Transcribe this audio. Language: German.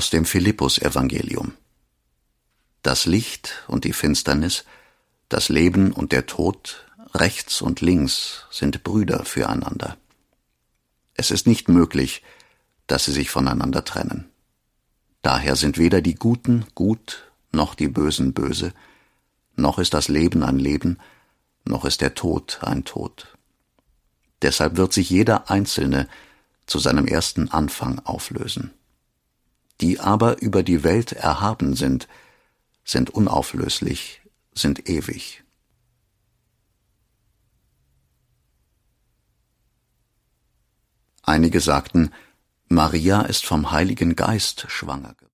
Aus dem Philippus-Evangelium. Das Licht und die Finsternis, das Leben und der Tod, rechts und links sind Brüder füreinander. Es ist nicht möglich, dass sie sich voneinander trennen. Daher sind weder die Guten gut, noch die Bösen böse, noch ist das Leben ein Leben, noch ist der Tod ein Tod. Deshalb wird sich jeder Einzelne zu seinem ersten Anfang auflösen. Die aber über die Welt erhaben sind unauflöslich, sind ewig. Einige sagten, Maria ist vom Heiligen Geist schwanger geworden.